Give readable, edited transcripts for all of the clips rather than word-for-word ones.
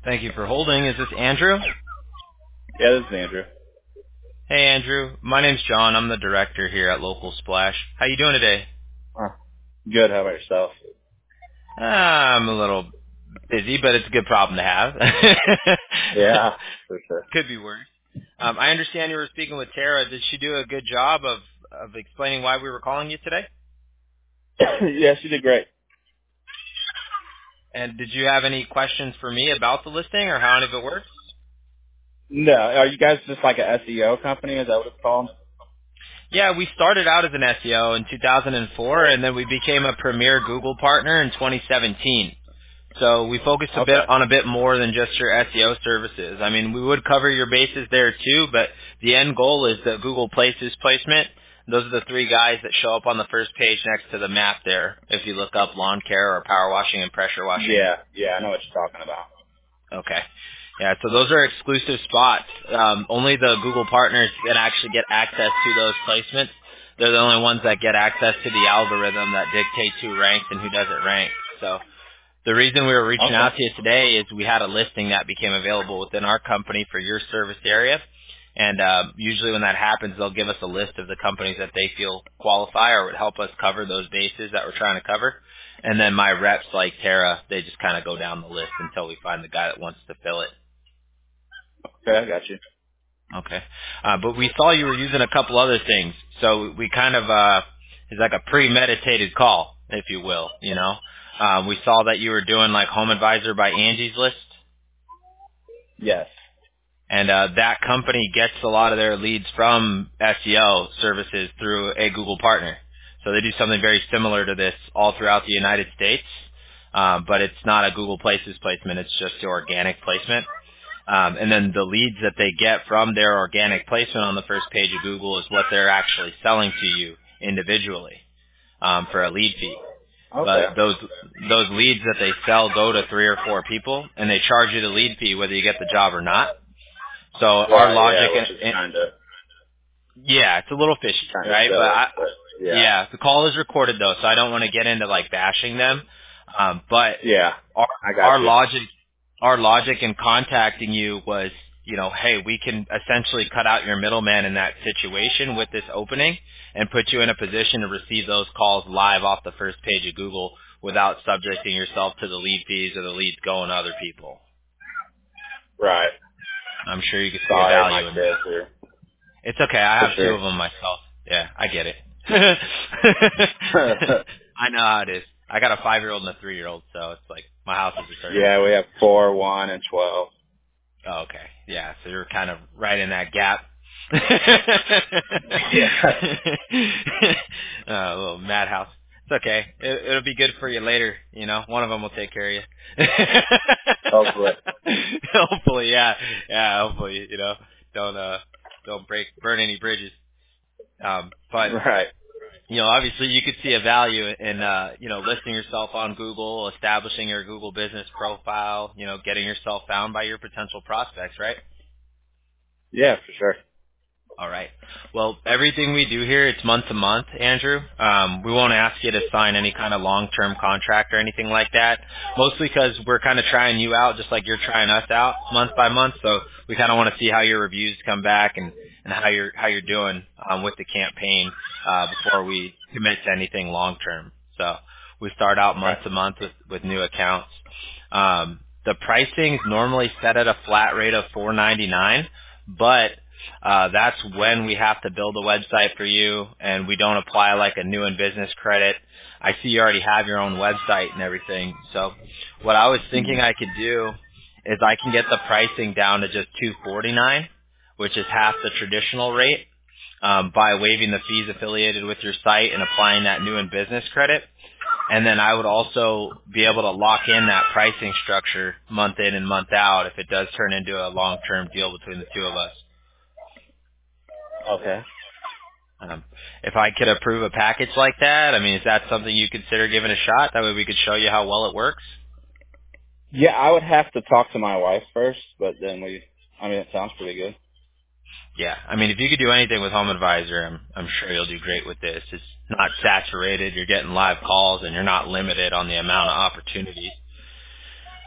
Thank you for holding. Is this Andrew? Yeah, this is Andrew. Hey, Andrew. My name's John. I'm the director here at Local Splash. How you doing today? Good. How about yourself? I'm a little busy, but it's a good problem to have. Yeah, for sure. Could be worse. I understand you were speaking with Tara. Did she do a good job of explaining why we were calling you today? Yeah, she did great. And did you have any questions for me about the listing or how any of it works? No, are you guys just like a SEO company? Is that what it's called? Yeah, we started out as an SEO in 2004, and then we became a premier Google partner in 2017. So we focused Okay. a bit more than just your SEO services. I mean, we would cover your bases there too, but the end goal is that Google Places placement. Those are the three guys that show up on the first page next to the map there. If you look up lawn care or power washing and pressure washing. Yeah, I know what you're talking about. Okay. Yeah, so those are exclusive spots. Only the Google partners can actually get access to those placements. They're the only ones that get access to the algorithm that dictates who ranks and who doesn't rank. So the reason we were reaching Okay. out to you today is we had a listing that became available within our company for your service area. And usually when that happens, they'll give us a list of the companies that they feel qualify or would help us cover those bases that we're trying to cover. And then my reps like Tara, they just kind of go down the list until we find the guy that wants to fill it. Okay, I got you. Okay. But we saw you were using a couple other things. So we kind of, it's like a premeditated call, if you will, you know. We saw that you were doing like Home Advisor by Angie's List. Yes. And that company gets a lot of their leads from SEO services through a Google partner. So they do something very similar to this all throughout the United States. But it's not a Google Places placement. It's just your organic placement. And then the leads that they get from their organic placement on the first page of Google is what they're actually selling to you individually for a lead fee. Okay. But those leads that they sell go to 3 or 4 people, and they charge you the lead fee whether you get the job or not. So our Right, logic, yeah, which is kind of yeah, it's a little fishy, right? silly, but yeah. Yeah, the call is recorded though, so I don't want to get into like bashing them. But Yeah, our, I got our you. logic, our logic in contacting you was, you know, hey, we can essentially cut out your middleman in that situation with this opening and put you in a position to receive those calls live off the first page of Google without subjecting yourself to the lead fees or the leads going to other people. Right. I'm sure you could see a Sorry, my value in that. kids are It's okay. I for have 2 sure. of them myself. Yeah, I get it. I know how it is. I got a 5-year-old and a 3-year-old, so it's like my house is a circus. Yeah, we have 4, 1, and 12. Oh, okay. Yeah, so you're kind of right in that gap. Yeah. A little madhouse. It's okay. It'll be good for you later. You know, one of them will take care of you. Hopefully. Hopefully, yeah, yeah. Hopefully, you know, don't burn any bridges. But Right. you know, obviously you could see a value in, you know, listing yourself on Google, establishing your Google business profile, you know, getting yourself found by your potential prospects, right? Yeah, for sure. All right. Well, everything we do here, it's month to month, Andrew. We won't ask you to sign any kind of long-term contract or anything like that, mostly because we're kind of trying you out just like you're trying us out month by month. So we kind of want to see how your reviews come back and how you're doing with the campaign before we commit to anything long-term. So we start out Right. month to month with new accounts. The pricing's normally set at a flat rate of $4.99, but that's when we have to build a website for you, and we don't apply like a new in business credit. I see you already have your own website and everything. So what I was thinking I could do is I can get the pricing down to just $249, which is half the traditional rate, by waiving the fees affiliated with your site and applying that new in business credit. And then I would also be able to lock in that pricing structure month in and month out if it does turn into a long-term deal between the two of us. Okay. If I could approve a package like that, I mean, is that something you consider giving a shot? That way we could show you how well it works? Yeah, I would have to talk to my wife first, but then it sounds pretty good. Yeah. I mean, if you could do anything with Home Advisor, I'm sure you'll do great with this. It's not saturated. You're getting live calls, and you're not limited on the amount of opportunities.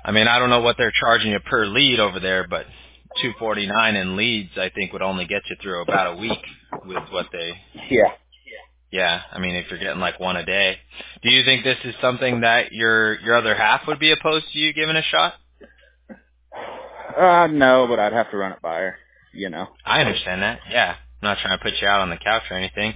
I mean, I don't know what they're charging you per lead over there, but $249 in leads, I think, would only get you through about a week with what they. Yeah. Yeah, I mean, if you're getting like one a day, do you think this is something that your other half would be opposed to you giving a shot? No, but I'd have to run it by her, I understand that. Yeah, I'm not trying to put you out on the couch or anything.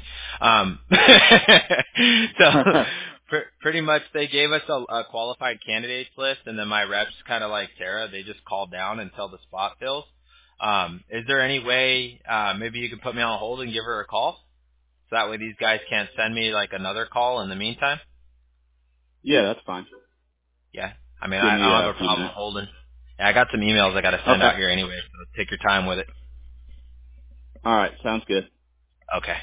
So pretty much they gave us a qualified candidates list, and then my reps, kind of like Tara, they just call down until the spot fills. Is there any way maybe you could put me on hold and give her a call, so that way these guys can't send me like another call in the meantime? Yeah, that's fine. Yeah, I mean Give I me don't a have a few problem minutes. holding. Yeah, I got some emails I got to send Okay. out here anyway, so take your time with it. All right. Sounds good. Okay.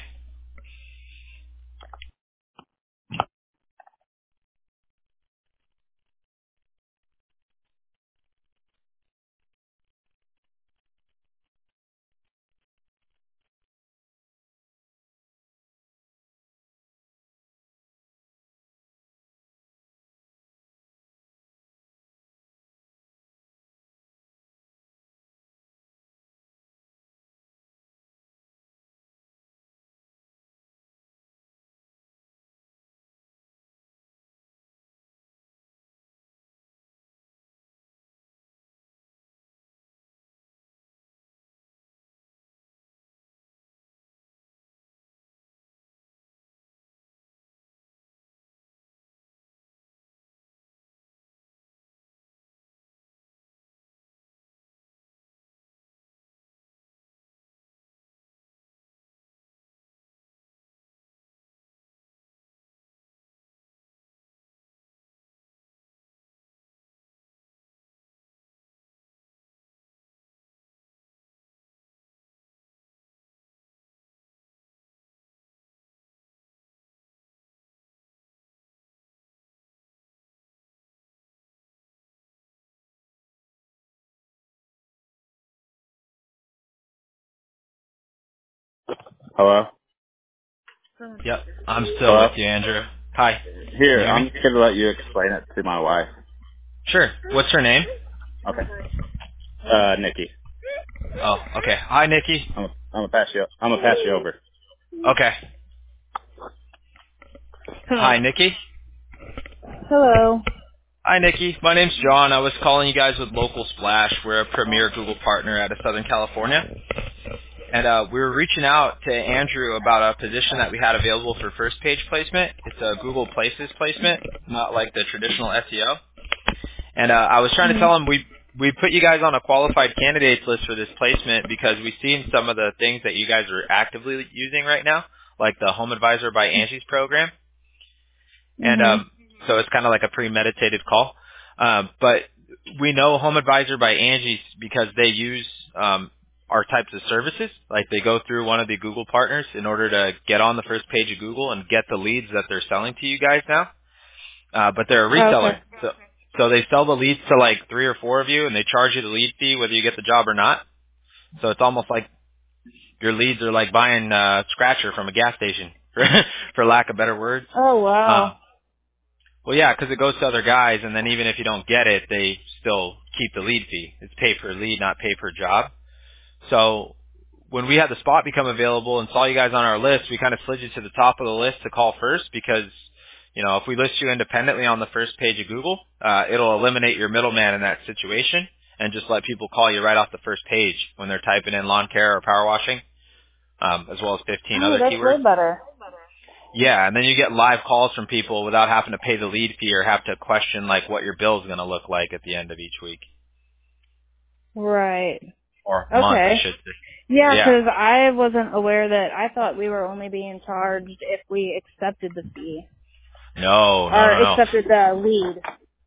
Hello. Yep, I'm still with Hello. you, Andrew. Hi. Can you Here, hear me? I'm just gonna let you explain it to my wife. Sure. What's her name? Okay. Nikki. Oh, okay. Hi, Nikki. I'm gonna pass you. I'm gonna pass you over. Okay. Hello. Hi, Nikki. Hello. Hi, Nikki. My name's John. I was calling you guys with Local Splash. We're a premier Google partner out of Southern California. And we were reaching out to Andrew about a position that we had available for first page placement. It's a Google Places placement, not like the traditional SEO. And I was trying to Mhm. tell him we put you guys on a qualified candidates list for this placement because we've seen some of the things that you guys are actively using right now, like the Home Advisor by Angie's program. And Mhm. so it's kind of like a premeditated call. But we know Home Advisor by Angie's because they use our types of services. Like they go through one of the Google partners in order to get on the first page of Google and get the leads that they're selling to you guys now. But they're a reseller. Okay. So they sell the leads to like 3 or 4 of you, and they charge you the lead fee whether you get the job or not. So it's almost like your leads are like buying Scratcher from a gas station, for lack of better words. Oh wow. Well, yeah, because it goes to other guys, and then even if you don't get it, they still keep the lead fee. It's pay per lead, not pay per job. So when we had the spot become available and saw you guys on our list, we kind of slid you to the top of the list to call first because, if we list you independently on the first page of Google, it'll eliminate your middleman in that situation and just let people call you right off the first page when they're typing in lawn care or power washing, as well as 15 Oh, other that's keywords. way better. Yeah, and then you get live calls from people without having to pay the lead fee or have to question like what your bill is going to look like at the end of each week Right. or month, I Okay. should say. Yeah, Yeah. 'cause I wasn't aware that. I thought we were only being charged if we accepted the fee No, no, or no, no. accepted the lead.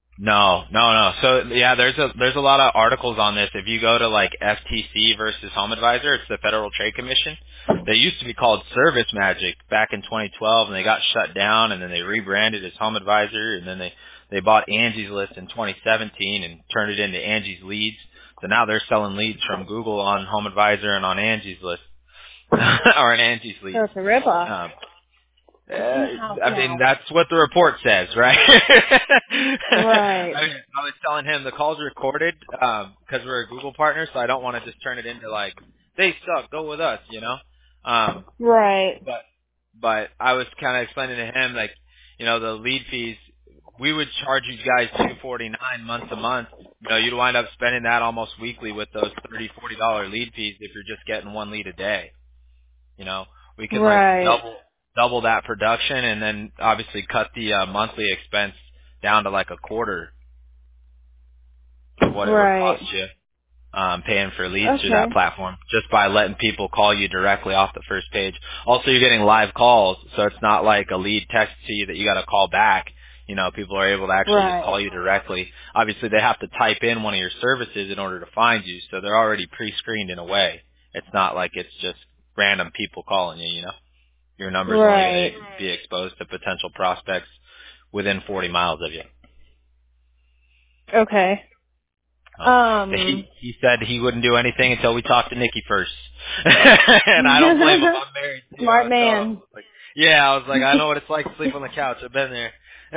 No. So yeah, there's a lot of articles on this. If you go to like FTC versus Home Advisor, it's the Federal Trade Commission. They used to be called Service Magic back in 2012, and they got shut down, and then they rebranded as Home Advisor, and then they bought Angie's List in 2017 and turned it into Angie's Leads. So now they're selling leads from Google on Home Advisor and on Angie's List or on Angie's So Leads. it's a ripoff. Um, I mean, that's what the report says, right? Right. I was telling him the call's recorded because we're a Google partner, so I don't want to just turn it into like, they suck, go with us, you know? Right. But I was kind of explaining to him, like, you know, the lead fees, we would charge you guys $249 month to month. You know, you'd wind up spending that almost weekly with those $30-$40 lead fees if you're just getting one lead a day. You know, we can like Right. double that production and then obviously cut the monthly expense down to like a quarter of what it would Right. cost you paying for leads through that Okay. platform just by letting people call you directly off the first page. Also, you're getting live calls, so it's not like a lead text to you that you got to call back. You know, people are able to actually just call Right. you directly. Obviously, they have to type in one of your services in order to find you, so they're already pre-screened in a way. It's not like it's just random people calling you, you know. Your number's only going Right. to be exposed to potential prospects within 40 miles of you. Okay. He said he wouldn't do anything until we talked to Nikki first. And I don't blame him. I'm married too. Smart I was telling him, man. like, yeah, I was like, I know what it's like to sleep on the couch. I've been there.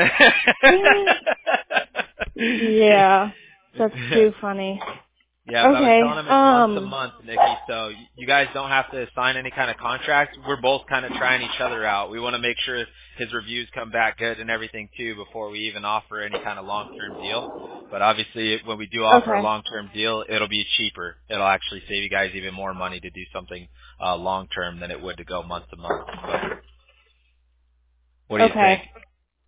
Yeah. That's too funny. Yeah, but I was Okay. telling him it's month to month, Nikki, so you guys don't have to sign any kind of contract. We're both kind of trying each other out. We want to make sure his reviews come back good and everything, too, before we even offer any kind of long-term deal. But obviously, when we do offer a Okay. long-term deal, it'll be cheaper. It'll actually save you guys even more money to do something long-term than it would to go month to month. But what do you think? Okay.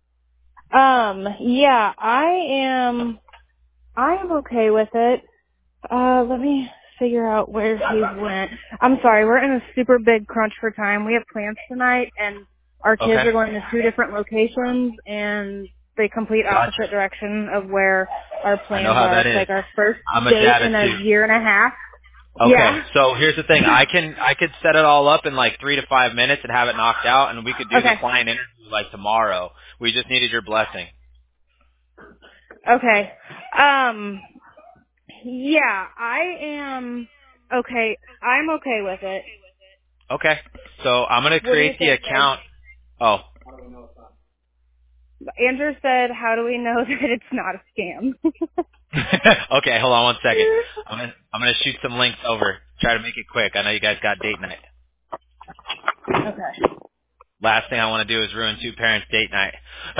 Yeah, I am okay with it. Let me figure out where he went. I'm sorry, we're in a super big crunch for time. We have plans tonight, and our kids Okay. are going to 2 different locations, and the complete opposite Gotcha. direction of where our I know plans how are. that It's is. like our first I'm a date dad of in a 2. year and a half. Okay, Yeah. so here's the thing. I could set it all up in like 3 to 5 minutes and have it knocked out, and we could do the Okay. client interview like tomorrow. We just needed your blessing. Okay. Yeah, I am okay. I'm okay with it. Okay, so I'm gonna What do you create the think, babe? account. Oh, Andrew said, how do we know that it's not a scam? okay. Hold on one second. I'm gonna shoot some links over. Try to make it quick. I know you guys got date night. Okay. Last thing I want to do is ruin 2 parents' date night.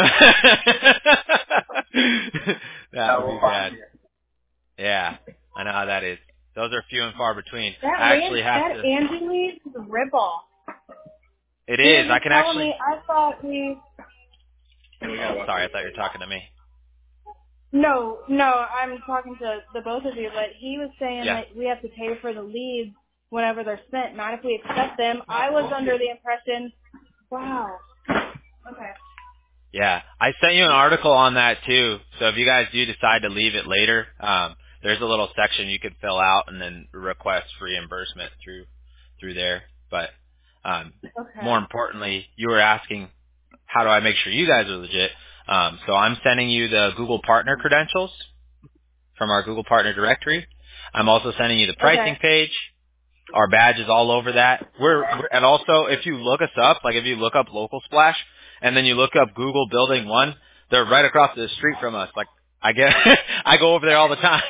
That would be bad. Yeah, I know how that is. Those are few and far between. I actually have to. Angie leaves is a ripoff. It He was is. I just can telling actually. me, I thought we... Oh, sorry. I thought you were talking to me. No, I'm talking to the both of you, but he was saying Yeah. that we have to pay for the leads whenever they're sent, not if we accept them. I was under the impression, wow. Okay. Yeah. I sent you an article on that too. So if you guys do decide to leave it later, there's a little section you could fill out and then request reimbursement through there. But Okay. more importantly, you were asking, how do I make sure you guys are legit? So I'm sending you the Google Partner credentials from our Google Partner directory. I'm also sending you the pricing Okay. page. Our badge is all over that. And also if you look us up, like if you look up Local Splash and then you look up Google Building 1, they're right across the street from us. Like I get, I go over there all the time.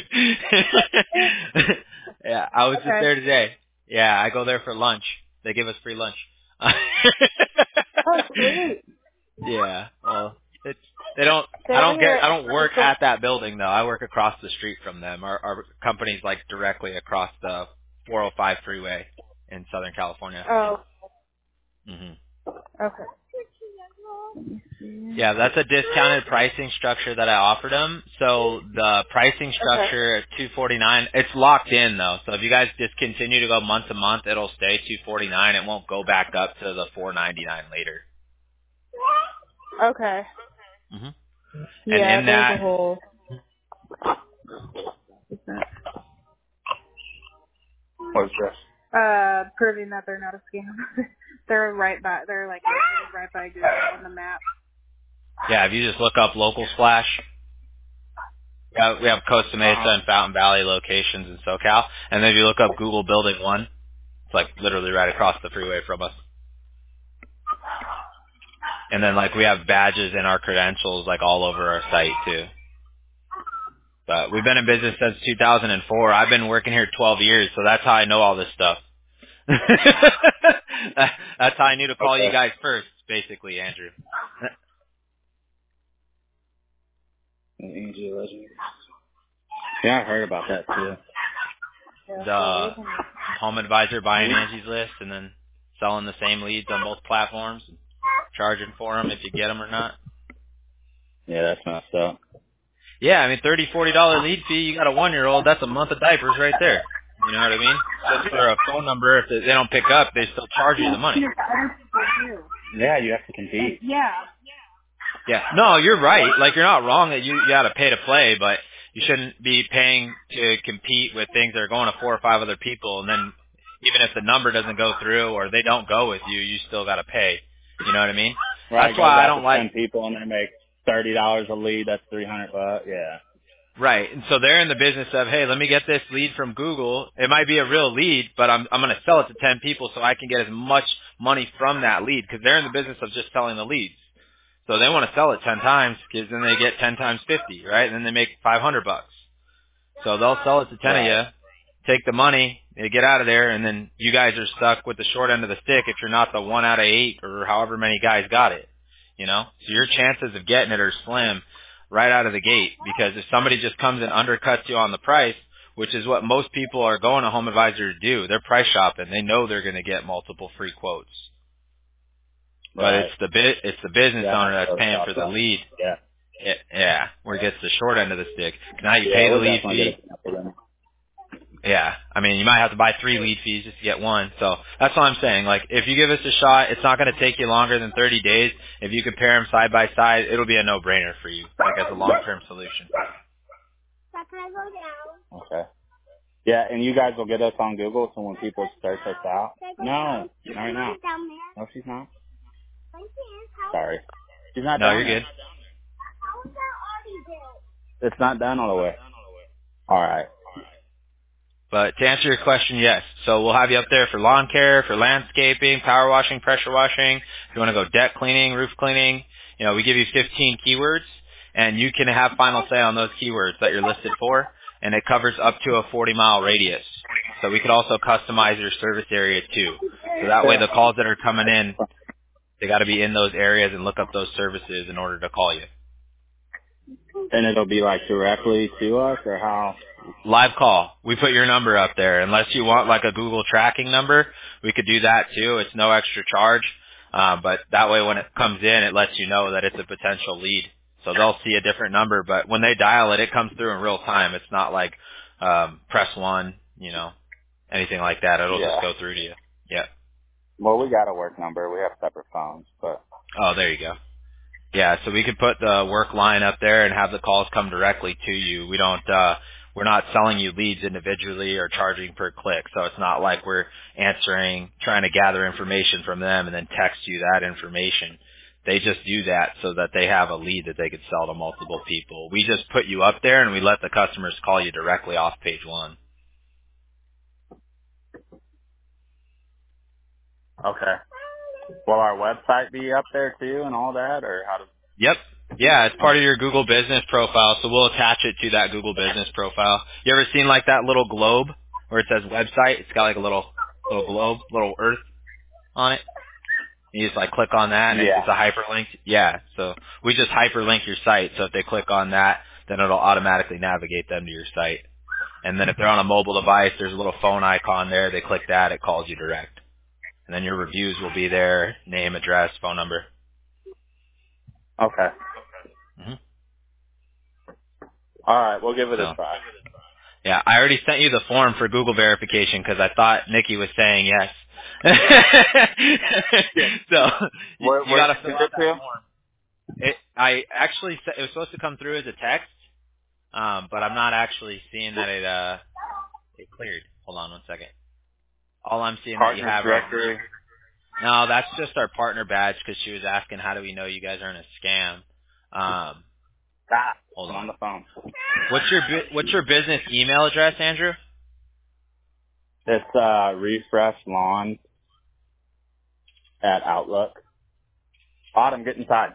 Yeah, I was just Okay. there today. Yeah, I go there for lunch. They give us free lunch. Oh, sweet. Yeah. Well, it's they don't. They I were don't here get. I at don't work at that building though. I work across the street from them. Our company's like directly across the 405 freeway in Southern California. Oh, hmm okay. Yeah, that's a discounted pricing structure that I offered them. So the pricing Okay. structure at $249, it's locked in though. So if you guys just continue to go month to month, it'll stay $249. It won't go back up to the $499 later. Okay. hmm And Yeah, in there's a that, whole... What's this? Proving that they're not a scam. They're right by, they're like right by Google on the map. yeah, if you just look up Local Splash, yeah, we have Costa Mesa and Fountain Valley locations in SoCal. And then if you look up Google Building 1, it's like literally right across the freeway from us. And then like we have badges and our credentials like all over our site too. But we've been in business since 2004. I've been working here 12 years, so that's how I know all this stuff. That's how I knew to call you guys first, basically, Andrew. Yeah, I heard about that too. The Home Advisor buying Angie's List and then selling the same leads on both platforms, and charging for them if you get them or not. Yeah, that's messed up. Yeah, I mean, $30-$40 lead fee. You got a 1-year-old. That's a month of diapers right there. You know what I mean? Just for a phone number, if they don't pick up, they still charge you the money. Yeah, you have to compete. Yeah. No, you're right. Like, you're not wrong that you got to pay to play, but you shouldn't be paying to compete with things that are going to 4 or 5 other people, and then even if the number doesn't go through or they don't go with you, you still got to pay. You know what I mean? Right, That's why I don't like 10 people and they make $30 a lead. That's $300. Yeah. Right. And so they're in the business of, hey, let me get this lead from Google. It might be a real lead, but I'm going to sell it to 10 people so I can get as much money from that lead, because they're in the business of just selling the leads. So they want to sell it 10 times because then they get 10 times 50, right? And then they make $500. So they'll sell it to 10 of you, take the money, they get out of there, and then you guys are stuck with the short end of the stick if you're not the 1 out of 8 or however many guys got it, you know? So your chances of getting it are slim right out of the gate, because if somebody just comes and undercuts you on the price, which is what most people are going to Home Advisor to do, they're price shopping. They know they're going to get multiple free quotes. But it's the business owner that's paying for the lead. Yeah, where it gets the short end of the stick. Now you pay the lead fee. Yeah, I mean, you might have to buy 3 lead fees just to get 1. So that's what I'm saying. Like, if you give us a shot, it's not going to take you longer than 30 days. If you compare them side by side, it'll be a no-brainer for you, like as a long-term solution. Okay. Yeah, and you guys will get us on Google, so when people search us out. No, not right now. No, she's not. Sorry. She's not No, done you're yet. good. It's not done all the way. All right. But to answer your question, yes. So we'll have you up there for lawn care, for landscaping, power washing, pressure washing. If you want to go deck cleaning, roof cleaning, you know, we give you 15 keywords, and you can have final say on those keywords that you're listed for, and it covers up to a 40-mile radius. So we could also customize your service area too. So that way the calls that are coming in, they got to be in those areas and look up those services in order to call you. And it'll be like directly to us, or how? Live call. We put your number up there. Unless you want like a Google tracking number, we could do that too. It's no extra charge. But that way when it comes in, it lets you know that it's a potential lead. So they'll see a different number, but when they dial it, it comes through in real time. It's not like press 1, you know, anything like that. It'll just go through to you. Yeah. Well, we got a work number. We have separate phones, but. Oh, there you go. Yeah, so we could put the work line up there and have the calls come directly to you. We don't, we're not selling you leads individually or charging per click. So it's not like we're answering, trying to gather information from them and then text you that information. They just do that so that they have a lead that they could sell to multiple people. We just put you up there and we let the customers call you directly off page 1. Okay. Will our website be up there too and all that, or how does? Yep. Yeah, it's part of your Google Business profile, so we'll attach it to that Google Business profile. You ever seen like that little globe where it says website? It's got like a little globe, little earth on it. You just like click on that and it's a hyperlink. Yeah, so we just hyperlink your site, so if they click on that, then it'll automatically navigate them to your site. And then if they're on a mobile device, there's a little phone icon there. They click that, it calls you direct. And then your reviews will be there, name, address, phone number. Okay. Mm-hmm. All right, we'll give it a try. Yeah, I already sent you the form for Google verification because I thought Nikki was saying yes. So you got to fill out that form. I actually it was supposed to come through as a text, but I'm not actually seeing that it cleared. Hold on one second. All I'm seeing that you have directory. No, that's just our partner badge because she was asking how do we know you guys aren't a scam. Hold on the phone. What's your business email address, Andrew? It's refreshlawn@outlook. Autumn, get inside.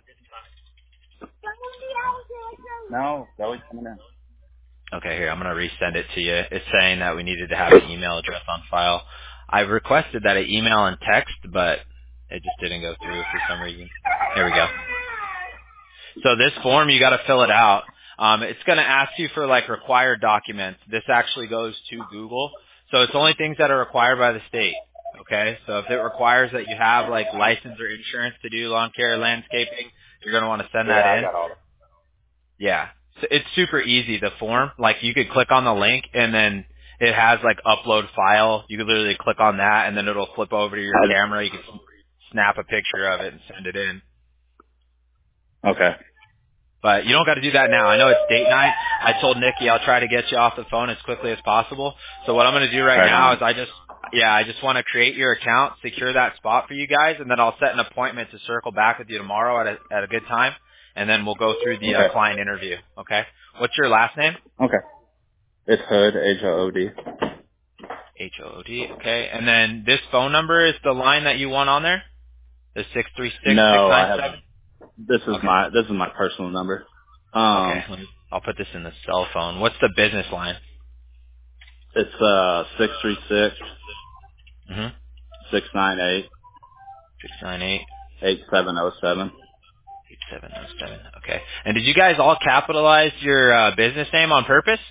No, Zoe's coming in. Okay, here, I'm going to resend it to you. It's saying that we needed to have an email address on file. I requested that an email and text, but it just didn't go through for some reason. There we go. So this form, you got to fill it out. It's going to ask you for like required documents. This actually goes to Google. So it's only things that are required by the state. Okay? So if it requires that you have like license or insurance to do lawn care or landscaping, you're going to want to send that Yeah, I in. got all that. Yeah. So it's super easy, the form. Like you could click on the link and then it has like upload file. You could literally click on that and then it'll flip over to your camera. You can snap a picture of it and send it in. Okay. But you don't got to do that now. I know it's date night. I told Nikki I'll try to get you off the phone as quickly as possible. So what I'm going to do right now is I just want to create your account, secure that spot for you guys, and then I'll set an appointment to circle back with you tomorrow at a good time, and then we'll go through the client interview. Okay? What's your last name? Okay. It's Hood, H-O-O-D. H-O-O-D. Okay. And then this phone number is the line that you want on there? The 636-697? No, I have. This is Okay. my personal number. Okay. I'll put this in the cell phone. What's the business line? It's 636 Mm-hmm. 698 698. 8707. 8707. Okay. And did you guys all capitalize your business name on purpose?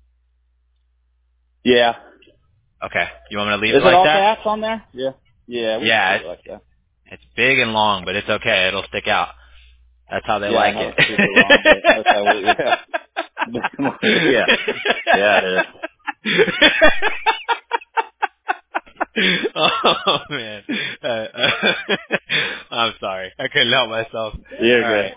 Yeah. Okay. You want me to leave Is it like it all that? caps on there? Yeah. Yeah, we Yeah. can leave it like that. It's big and long, but it's okay. It'll stick out. That's how they Yeah, I like know it. it's super long, but that's how we, yeah. Yeah, it is. Oh man. I'm sorry. I couldn't help myself. You're All good. right.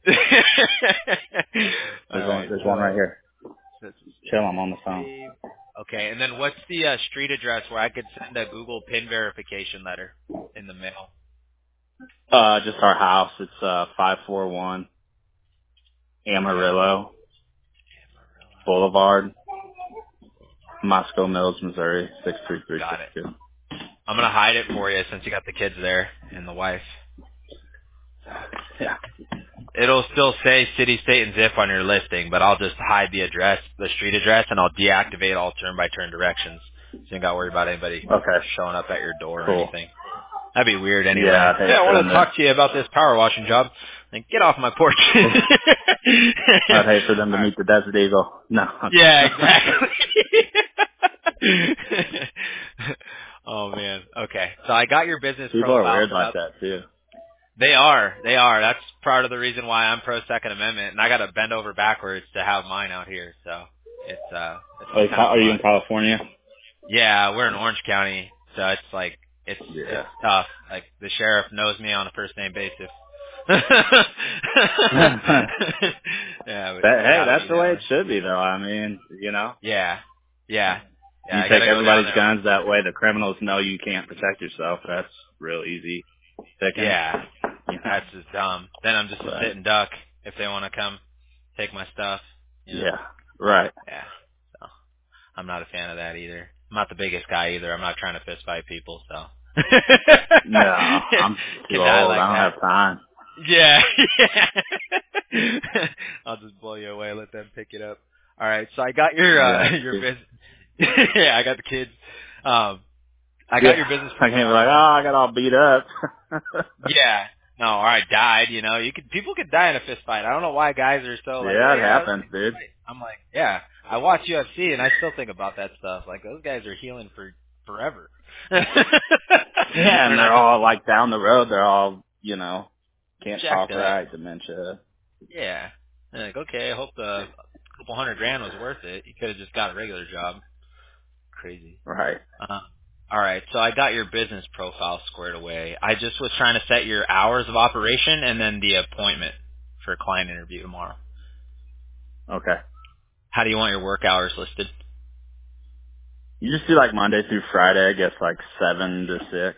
All right. There's one right here. That's Chill, I'm on the phone. save. Okay, and then what's the street address where I could send a Google PIN verification letter in the mail? Just our house. It's 541 Amarillo Boulevard, Moscow Mills, Missouri, Got it. 63362. I'm gonna hide it for you since you got the kids there and the wife. Yeah. It'll still say city, state, and zip on your listing, but I'll just hide the address, the street address, and I'll deactivate all turn-by-turn directions. So you ain't got to worry about anybody Okay. showing up at your door or Cool. anything. That'd be weird anyway. Yeah, I'd hate I for want them to talk to you about this power washing job. Like, get off my porch. I'd hate for them to All right. meet the Desert Eagle. No. Yeah, exactly. Oh man. Okay. So I got your business People are profile weird set like up. that too. They are. They are. That's part of the reason why I'm pro Second Amendment, and I got to bend over backwards to have mine out here. So it's kind of Are you in fun. California? Yeah, we're in Orange County, so it's like it's Yeah. tough. Like the sheriff knows me on a first name basis. Yeah, but you Hey, gotta that's be the that way way. it should be though. I mean, you know. Yeah, yeah. You I take gotta go down everybody's there. guns that way. The criminals know you can't protect yourself. That's real easy picking. Yeah, You know? that's just dumb. Then I'm just a But, sitting duck if they want to come take my stuff. You know? yeah. Right. Yeah. So I'm not a fan of that either. I'm not the biggest guy either. I'm not trying to fist fight people, so. No, I'm too Can die old. like I don't that. have time. Yeah. I'll just blow you away. Let them pick it up. All right. So I got Yeah. your business. Yeah, I got the kids. I got your Yeah. business I can't be like, profile. oh, I got all beat up. Yeah. No, or I died, you know. People could die in a fist fight. I don't know why guys are so like, Yeah, oh it yeah, let's happens, get in a dude. fight. I'm like, yeah. I watch UFC and I still think about that stuff. Like those guys are healing for forever. Yeah, They're and they're not all like down the road. They're all, you know, can't jacked talk up. right, dementia. Yeah. They're like, okay, I hope the couple $100,000 was worth it. You could have just got a regular job. Crazy. Right. All right, so I got your business profile squared away. I just was trying to set your hours of operation and then the appointment for a client interview tomorrow. Okay. How do you want your work hours listed? You just do like Monday through Friday, I guess like 7 to 6.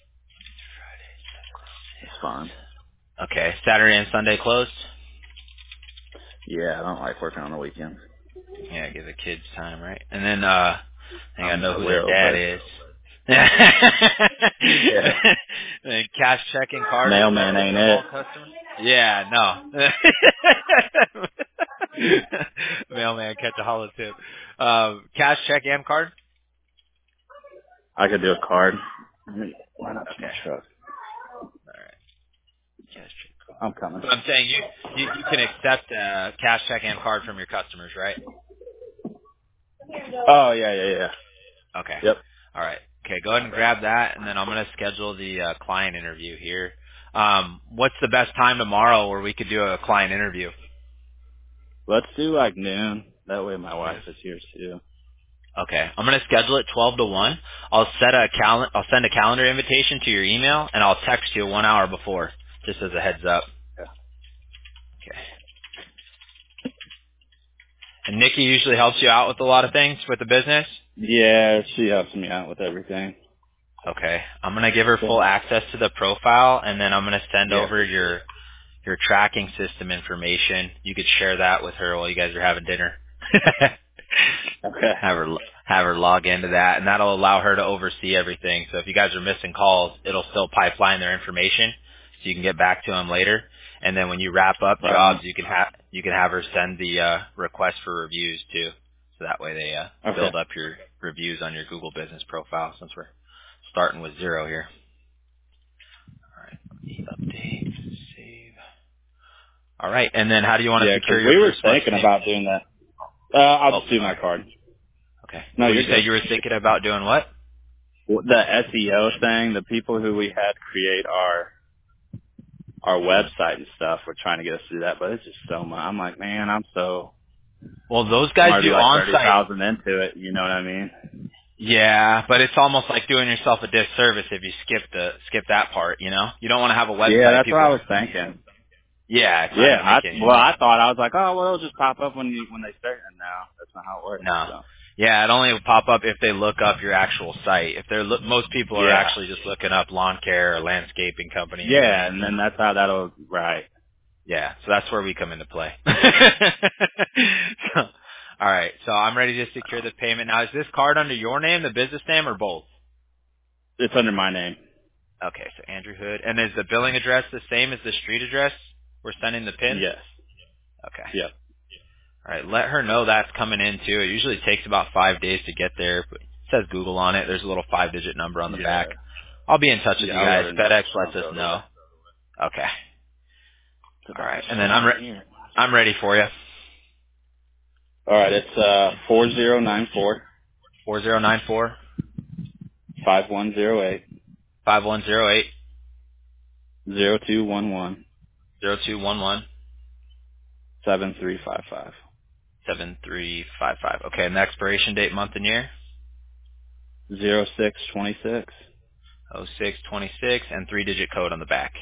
It's fine. Okay, Saturday and Sunday closed? Yeah, I don't like working on the weekends. Yeah, give the kids time, right? And then I think I know I who their will, dad but is. Yeah. And cash checking card Mailman accepted ain't from all it. customers. Yeah, no. Mailman catch a hollow tip. Cash check and card. I could do a card. Let me line up to my Okay. truck. All right. Cash check card. I'm coming. So I'm saying you can accept cash check and card from your customers, right? Oh, yeah. Okay. Yep. All right. Okay, go ahead and grab that, and then I'm going to schedule the client interview here. What's the best time tomorrow where we could do a client interview? Let's do like noon. That way my wife Noon. is here too. Okay, I'm going to schedule it 12 to 1. I'll send a calendar invitation to your email, and I'll text you 1 hour before, just as a heads up. Yeah. Okay. And Nikki usually helps you out with a lot of things with the business? Yeah, she helps me out with everything. Okay. I'm going to give her So, full access to the profile, and then I'm going to send yeah, over for sure. your tracking system information. You could share that with her while you guys are having dinner. Okay. have her log into that, and that'll allow her to oversee everything. So if you guys are missing calls, it'll still pipeline their information, so you can get back to them later. And then when you wrap up Right jobs, on. you can have her send the request for reviews too, so that way they Okay. build up your reviews on your Google Business profile. Since we're starting with 0 here. All right, let me update, save. All right, and then how do you want to Yeah, secure 'cause your we were first month's thinking payment? about doing that. I'll Oh, just do my sorry. card. Okay. No, Would you're you say good. you were thinking about doing what? The SEO thing, the people who we had create our website and stuff were trying to get us to do that, but it's just so much. I'm like, man, I'm Well, those guys already do like on-site. 30,000 into it. You know what I mean? Yeah, but it's almost like doing yourself a disservice if you skip that part. You know, you don't want to have a Yeah, website. that's what I People. was thinking. Yeah, it's not Yeah, going to make any money. I thought I was like, oh well, it'll just pop up when they start, and now that's not how it works. No. So Yeah, it only will pop up if they look up your actual site. If they're most people are yeah, actually just looking up lawn care or landscaping company yeah, names. and then that's how that'll right. Yeah, so that's where we come into play. So, all right, so I'm ready to secure the payment. Now, is this card under your name, the business name, or both? It's under my name. Okay, so Andrew Hood. And is the billing address the same as the street address we're sending the pin? Yes. Okay. Yep. All right, let her know that's coming in too. It usually takes about 5 days to get there, but it says Google on it. There's a little 5-digit number on the Yeah. back. I'll be in touch with Yeah, you I'll let guys. her know. FedEx lets Transfer us over know. there. Okay. It's All about right, to and then storm here. I'm ready for you. All right, it's 4094 4094 5108 5108 0211 0211 7355 7355. Okay, and the expiration date, month and year? 0626 0626, and 3-digit code on the back.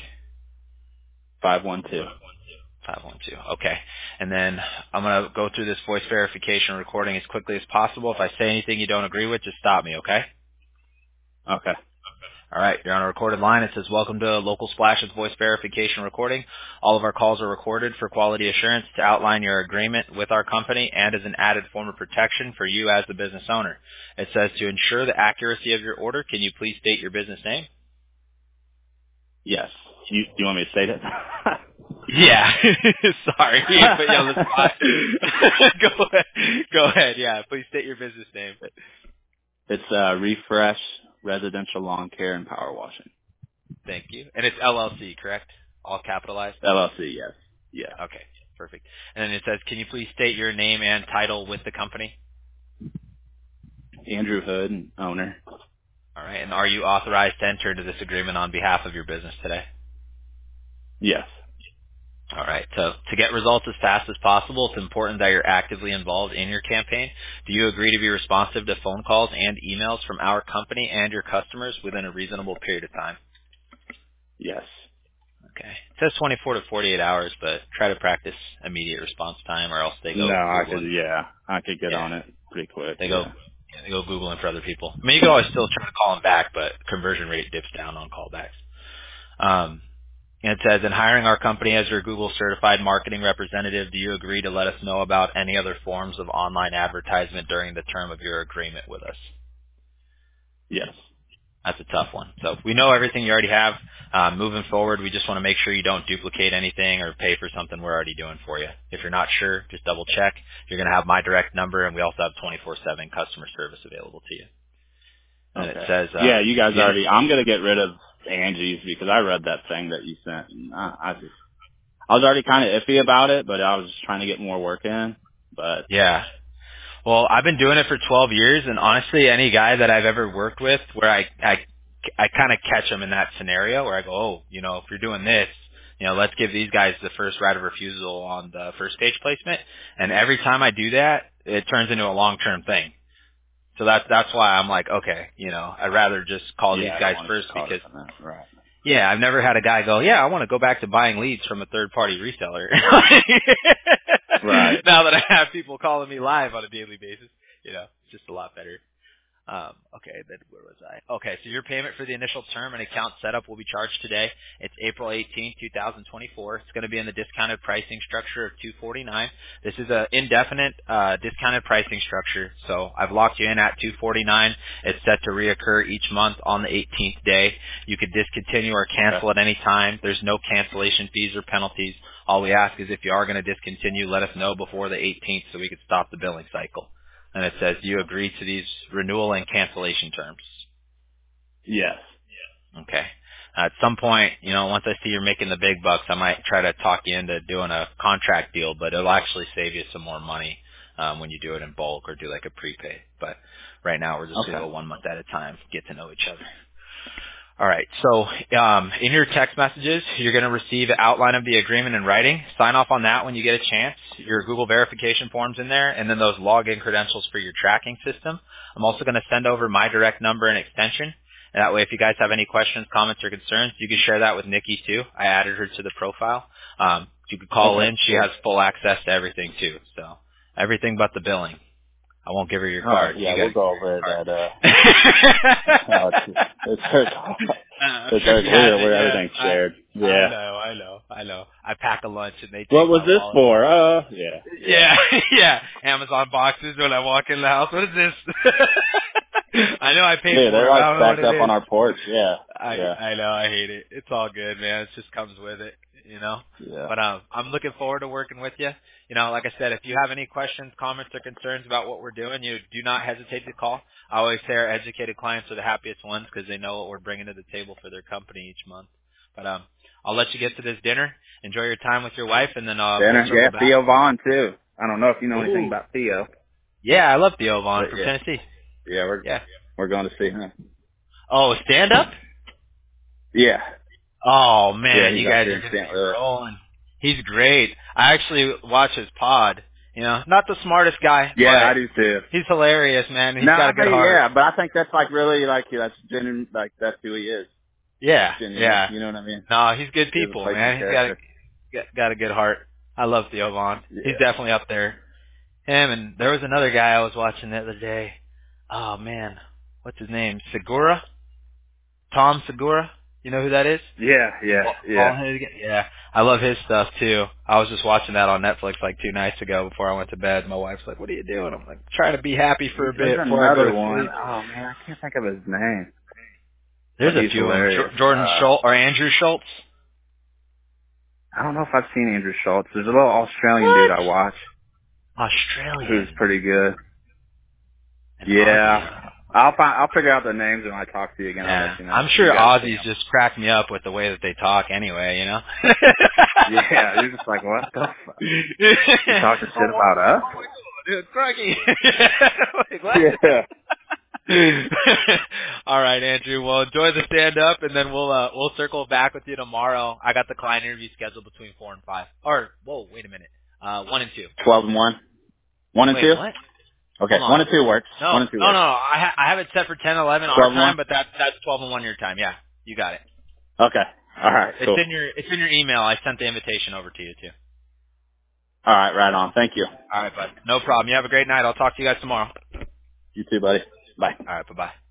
512. 512. Okay. And then I'm going to go through this voice verification recording as quickly as possible. If I say anything you don't agree with, just stop me, okay? Okay. All right. You're on a recorded line. It says, welcome to Local Splash's voice verification recording. All of our calls are recorded for quality assurance to outline your agreement with our company and as an added form of protection for you as the business owner. It says, to ensure the accuracy of your order, can you please state your business name? Yes. You want me to state it? Yeah. Sorry. Put you on the spot. Go ahead. Yeah. Please state your business name. It's Refresh Residential Lawn Care and Power Washing. Thank you. And it's LLC, correct? All capitalized? LLC, yes. Yeah. Okay. Perfect. And then it says, can you please state your name and title with the company? Andrew Hood, owner. All right. And are you authorized to enter into this agreement on behalf of your business today? Yes. All right. So to get results as fast as possible, it's important that you're actively involved in your campaign. Do you agree to be responsive to phone calls and emails from our company and your customers within a reasonable period of time? Yes. Okay. It says 24 to 48 hours, but try to practice immediate response time or else they No, go I could, Googling. yeah. I could get Yeah. on it pretty quick, They go yeah. they go Googling for other people. I mean, you can always still try to call them back, but conversion rate dips down on callbacks. And it says, in hiring our company as your Google certified marketing representative, do you agree to let us know about any other forms of online advertisement during the term of your agreement with us? Yes. That's a tough one. So we know everything you already have. Moving forward, we just want to make sure you don't duplicate anything or pay for something we're already doing for you. If you're not sure, just double check. You're going to have my direct number, and we also have 24/7 customer service available to you. And Okay. it says, yeah, you guys already. I'm gonna get rid of Angie's because I read that thing that you sent. And I was already kind of iffy about it, but I was just trying to get more work in. But yeah. Well, I've been doing it for 12 years, and honestly, any guy that I've ever worked with where I kind of catch them in that scenario where I go, oh, if you're doing this, let's give these guys the first right of refusal on the first page placement. And every time I do that, it turns into a long-term thing. So that's why I'm like, okay, I'd rather just call these guys first because, right. yeah, I've never had a guy go, yeah, I want to go back to buying leads from a third-party reseller. Right. Now that I have people calling me live on a daily basis, it's just a lot better. Okay, then where was I? Okay, so your payment for the initial term and account setup will be charged today. It's April 18th, 2024. It's going to be in the discounted pricing structure of $249. This is an indefinite discounted pricing structure, so I've locked you in at $249. It's set to reoccur each month on the 18th day. You could discontinue or cancel at any time. There's no cancellation fees or penalties. All we ask is if you are going to discontinue, let us know before the 18th so we could stop the billing cycle. And it says you agree to these renewal and cancellation terms. Yes. Okay. At some point, once I see you're making the big bucks, I might try to talk you into doing a contract deal, but it'll actually save you some more money when you do it in bulk or do like a prepay. But right now we're just going to go 1 month at a time, get to know each other. All right. So in your text messages, you're going to receive an outline of the agreement in writing. Sign off on that when you get a chance. Your Google verification form's in there, and then those login credentials for your tracking system. I'm also going to send over my direct number and extension. And that way, if you guys have any questions, comments, or concerns, you can share that with Nikki, too. I added her to the profile. You could call in. She has full access to everything, too. So everything but the billing. I won't give her your card. Yeah, we'll go over it at, it's clear where everything's shared. Yeah. I know. I pack a lunch and they take What was this for? Yeah. Amazon boxes when I walk in the house. What is this? I know I paid for it. They're like stacked up on our porch. Yeah. I know. I hate it. It's all good, man. It just comes with it, Yeah. But I'm looking forward to working with you. Like I said, if you have any questions, comments, or concerns about what we're doing, you do not hesitate to call. I always say our educated clients are the happiest ones because they know what we're bringing to the table for their company each month. But I'll let you get to this dinner. Enjoy your time with your wife, and then dinner. We'll Theo Vaughn too. I don't know if you know anything about Theo. Yeah, I love Theo Vaughn from Tennessee. Yeah, we're going to see him. Oh, stand up? Yeah. Oh man, you guys are going to be rolling. He's great. I actually watch his pod. Not the smartest guy. Yeah, but I do too. He's hilarious, man. He's got a good heart. Yeah, but I think that's like really like that's genuine. Like that's who he is. Yeah, genuine, yeah. You know what I mean? No, he's good people, man. He's got a good heart. I love Theo Vaughn. Yeah. He's definitely up there. Him and there was another guy I was watching the other day. Oh man, what's his name? Segura? Tom Segura? You know who that is? Yeah. Yeah, I love his stuff too. I was just watching that on Netflix like 2 nights ago before I went to bed. My wife's like, "What are you doing?" I'm like, "Trying to be happy for a bit before I go to sleep." Oh man, I can't think of his name. There's a few of them. Jordan Schultz or Andrew Schultz. I don't know if I've seen Andrew Schultz. There's a little Australian dude I watch. Australian. Who's pretty good. Yeah. I'll figure out the names when I talk to you again. Yeah. I'll let you know. I'm sure Aussies just crack me up with the way that they talk anyway, Yeah, you're just like, what the fuck? You talking shit about us? Dude, crikey. Like, what? Yeah. All right, Andrew. Well, enjoy the stand-up, and then we'll circle back with you tomorrow. I got the client interview scheduled between 4 and 5. Or, whoa, wait a minute. 1 and 2. 12 and 1? 1 and 2? What? Okay, 1 and 2 works. No, 1 and 2 works. No. I have it set for 10, 11 our time, but that's 12 and 1 your time. Yeah, you got it. Okay. All right. Cool. It's in your email. I sent the invitation over to you too. All right, right on. Thank you. All right, bud. No problem. You have a great night. I'll talk to you guys tomorrow. You too, buddy. Bye. All right, bye-bye.